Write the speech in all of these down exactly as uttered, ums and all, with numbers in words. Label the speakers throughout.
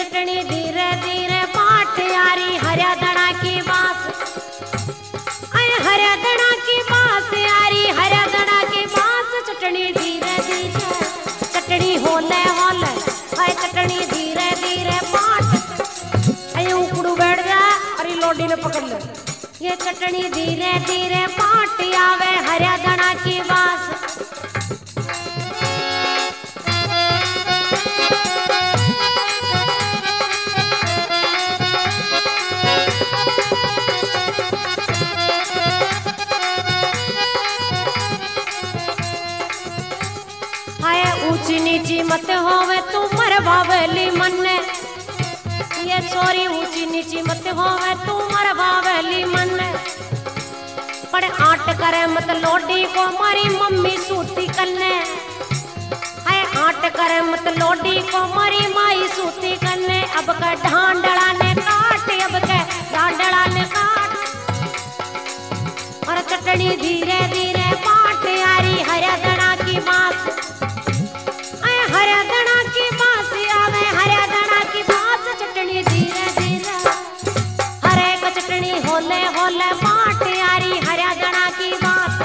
Speaker 1: चटनी धीरे धीरे पाट यारी हरिया दड़ा की बास अय हरिया दड़ा की बास यारी हरिया दड़ा की बास चटनी धीरे धीरे चटनी होले होले अय चटनी धीरे धीरे पाट अय उकड़ू बैठ जा अरे लोडी ने पकड़ ले ये चटनी धीरे धीरे पाट आवे हरिया दड़ा की बास ऊंची नीची मत होवे तू मर बावली मन ये छोरी ऊंची नीची मत होवे तू मर बावली मन पर आट करे मत लोडी को मारी मम्मी सूती कन्ने है आट करे मत लोडी को मारी माई सूती कन्ने अब का ढांडड़ा ने काट अब के ढांडड़ा ने काट और चटनी धीरे धीरे पाट यारी हरिया दड़ा की बास हरिया दड़ा की बास आवे हरिया दड़ा की बास चटनी धीरे धीरे हरे को चटनी होले होले पाट यारी हरिया दड़ा की बास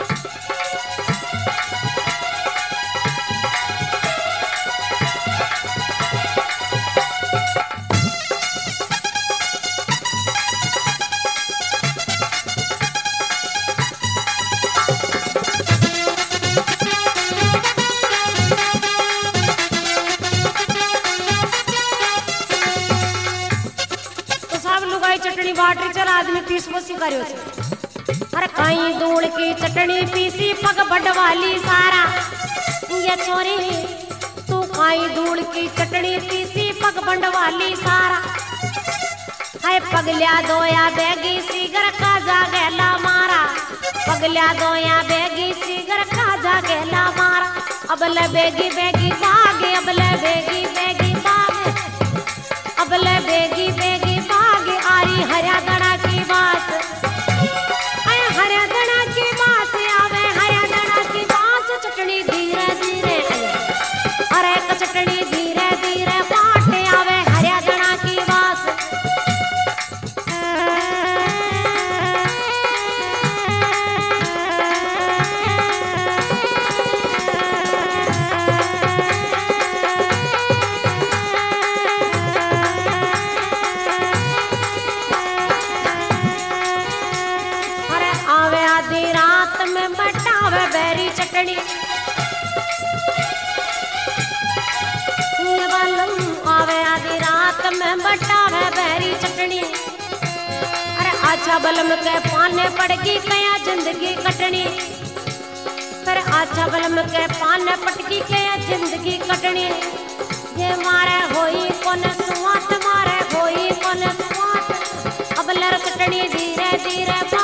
Speaker 1: चटनी बाटी चल आदमी पीस बसी करियो छे अरे काई दूड़ की चटनी पीसी पग बडवाली सारा ये छोरी तू काई दूड़ की चटनी पीसी पग बंडवाली सारा हाय पगल्या दोया बेगी सीगर का जागेला मारा पगल्या दोया बेगी सीगर का जागेला मारा अब ले बेगी बेगी भागे अब ले बेगी बेगी भागे अब ले बेगी बेगी भागे आरी हरिया दड़ा की बास अय हरिया दड़ा की बास आवे हरिया दड़ा की बास चटनी धीरे धीरे अरे चटनी धीरे धीरे पाट आवे हरिया दड़ा की बास बेरी चटनी आवे आधी रात में बटावे बेरी चटनी अरे अच्छा बलम के पाने पड़गी कया जिंदगी कटनी फिर अच्छा बलम के पाने पटकी कया जिंदगी कटनी ये मारे होई कोन स्वाट मारे होई कोन स्वाट अब लर चटनी धीरे धीरे